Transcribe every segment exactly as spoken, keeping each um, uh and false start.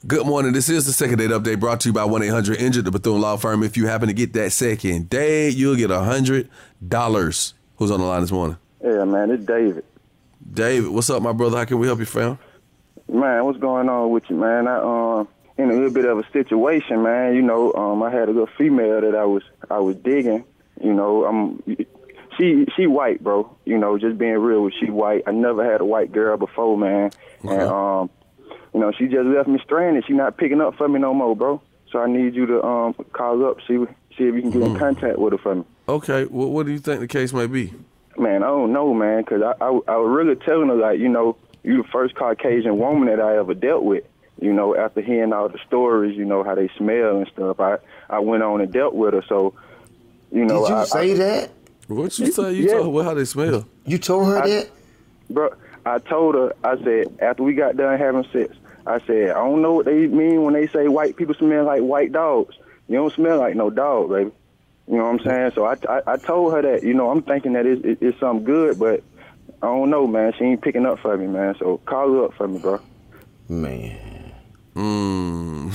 Good morning. This is the second date update brought to you by one eight hundred injured, the Bethune Law Firm. If you happen to get that second date, you'll get one hundred dollars. Who's on the line this morning? Yeah, man, it's David. David, what's up, my brother? How can we help you, fam? Man, what's going on with you, man? I um in a little bit of a situation, man. You know, um, I had a little female that I was I was digging. You know, I'm she she white, bro. You know, just being real with she white. I never had a white girl before, man. Okay. And um, you know, she just left me stranded. She not picking up for me no more, bro. So I need you to um call up, see see if you can get mm. in contact with her for me. Okay. Well, what do you think the case may be? Man, I don't know, man, because I, I I was really telling her, like, you know, you the first Caucasian woman that I ever dealt with. You know, after hearing all the stories, you know, how they smell and stuff, I, I went on and dealt with her. So, you know. Did you I, say I, that? What you say? You yeah. told her how they smell. You told her I, that? Bro, I told her, I said, after we got done having sex, I said, I don't know what they mean when they say white people smell like white dogs. You don't smell like no dog, baby. You know what I'm saying? So I, I, I told her that, you know, I'm thinking that it's, it, it's something good, but I don't know, man. She ain't picking up for me, man. So call her up for me, bro. Man. Mm.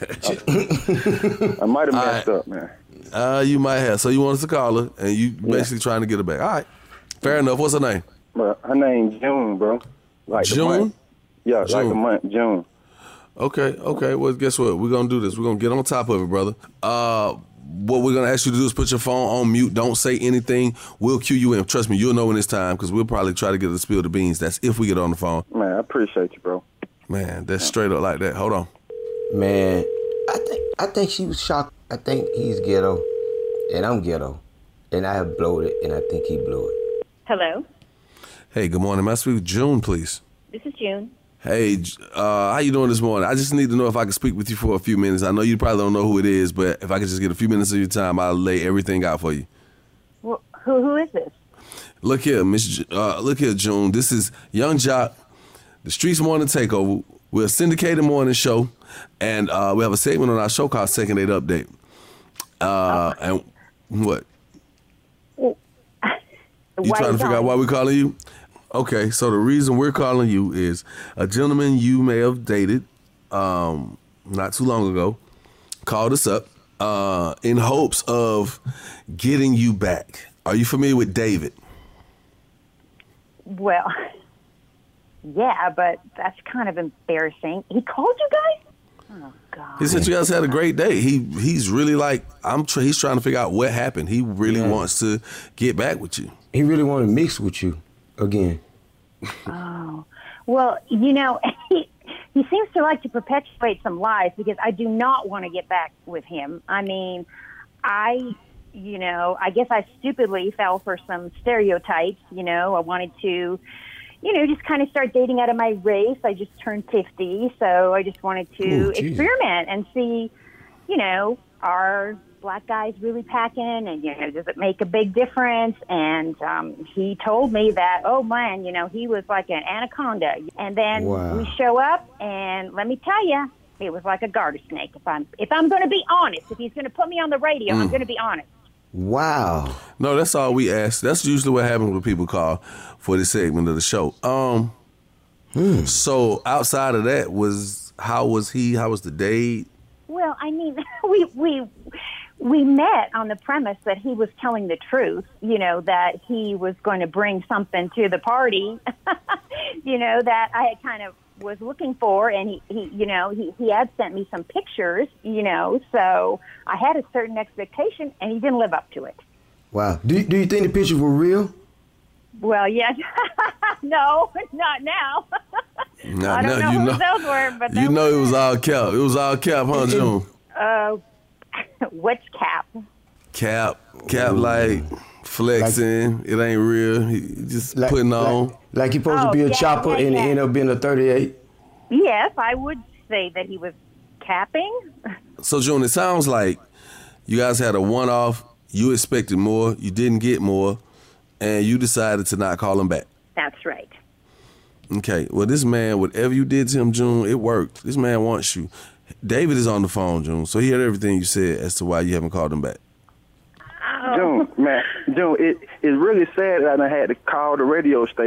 I might have messed right. up, man. Uh, you might have. So you want us to call her, and you basically yeah. trying to get her back. All right. Fair enough. What's her name? Bro, her name's June, bro. Like June? The month. Yeah, June. like the month, June. Okay, okay. Well, guess what? We're going to do this. We're going to get on top of it, brother. Uh, what we're going to ask you to do is put your phone on mute. Don't say anything. We'll cue you in. Trust me, you'll know when it's time, because we'll probably try to get her to spill the beans. That's if we get on the phone. Man, I appreciate you, bro. Man, that's straight up like that. Hold on. Man, I think I think she was shocked. I think he's ghetto, and I'm ghetto, and I have blowed it, and I think he blew it. Hello? Hey, good morning. May I speak with June, please? This is June. Hey, uh, how you doing this morning? I just need to know if I can speak with you for a few minutes. I know you probably don't know who it is, but if I could just get a few minutes of your time, I'll lay everything out for you. Well, who who is this? Look here, Miss. J- uh, look here, June. This is Young Jock, the Streets Morning Takeover. We're a syndicated morning show, and uh, we have a segment on our show called Second Date Update. Uh, oh. And what? Well, you trying to figure out why we're calling you? Okay, so the reason we're calling you is a gentleman you may have dated um, not too long ago called us up uh, in hopes of getting you back. Are you familiar with David? Well, yeah, but that's kind of embarrassing. He called you guys? Oh, God. He said you guys had a great day. He He's really like, I'm. Tr- he's trying to figure out what happened. He really yeah. wants to get back with you. He really want to mix with you again. Oh, well, you know, he, he seems to like to perpetuate some lies, because I do not want to get back with him. I mean, I, you know, I guess I stupidly fell for some stereotypes. You know, I wanted to, you know, just kind of start dating out of my race. I just turned fifty, so I just wanted to Ooh, experiment and see, you know, are black guys really packing, and, you know, does it make a big difference? And um, he told me that, oh, man, you know, he was like an anaconda. And then wow. we show up, and let me tell you, it was like a garter snake. If I'm if I'm going to be honest, if he's going to put me on the radio, mm. I'm going to be honest. Wow. No, that's all we ask. That's usually what happens when people call for this segment of the show. Um, hmm. So outside of that, was how was he? How was the date? Well, I mean, we we we met on the premise that he was telling the truth. You know, that he was going to bring something to the party. You know, that I had kind of was looking for, and he, he you know, he, he had sent me some pictures, you know, so I had a certain expectation, and he didn't live up to it. Wow. Do, do you think the pictures were real? Well, yes. No, not now. Not I don't now. know You who know, those were, but you know were. It was all cap. It was all cap, huh, June? Uh, which cap? Cap. Cap, like flexing. Like, it ain't real. He just like, putting on. Like, like he supposed oh, to be a yeah, chopper yeah, and yeah. it ended up being a thirty-eight? Yes, I would say that he was capping. So, June, it sounds like you guys had a one-off. You expected more. You didn't get more. And you decided to not call him back. That's right. Okay. Well, this man, whatever you did to him, June, it worked. This man wants you. David is on the phone, June, so he heard everything you said as to why you haven't called him back. Oh. June, man, June, it, it's really sad that I had to call the radio station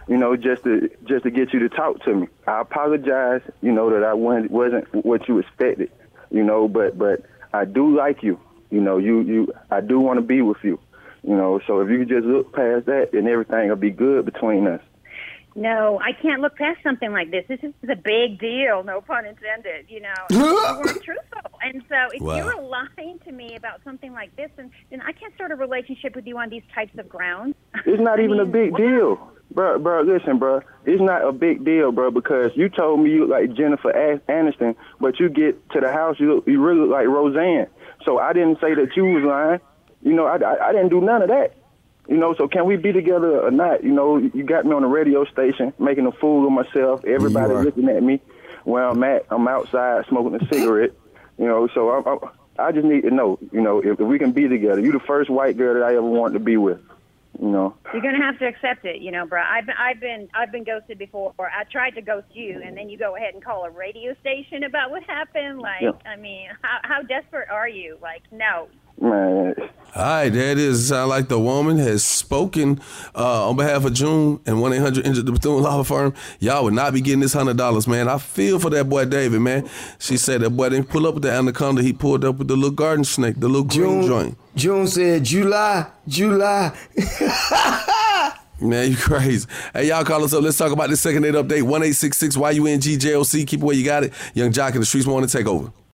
you know, just to just to get you to talk to me. I apologize, you know, that I wasn't, wasn't what you expected, you know, but but I do like you, you know, you, you I do want to be with you, you know, so if you could just look past that, then everything will be good between us. No, I can't look past something like this. This is a big deal, no pun intended, you know. You weren't truthful. And so if wow. you're lying to me about something like this, then, then I can't start a relationship with you on these types of grounds. It's not I even mean, a big what? deal. Bro, bro, listen, bro. It's not a big deal, bro, because you told me you look like Jennifer Aniston, but you get to the house, you look, you really look like Roseanne. So I didn't say that you was lying. You know, I, I, I didn't do none of that. You know, so can we be together or not? You know, you got me on the radio station making a fool of myself. Everybody looking at me where I'm at. I'm outside smoking a cigarette. You know, so I, I, I just need to know, you know, if, if we can be together. You're the first white girl that I ever wanted to be with. You know, you're gonna have to accept it, you know, bro. I've been, I've been, I've been ghosted before. I tried to ghost you, and then you go ahead and call a radio station about what happened. Like, yeah. I mean, how, how desperate are you? Like, no. Man. All right, there it is. Sound like the woman has spoken uh, on behalf of June and one eight hundred Injured the Bethune Law Firm. Y'all would not be getting this one hundred dollars, man. I feel for that boy David, man. She said that boy didn't pull up with the anaconda. He pulled up with the little garden snake, the little green June, joint. June said, July, July. Man, you crazy. Hey, y'all call us up. Let's talk about this second date update. one eight six six Y U N G J O C. Keep it where you got it. Young Jock in the streets want to take over.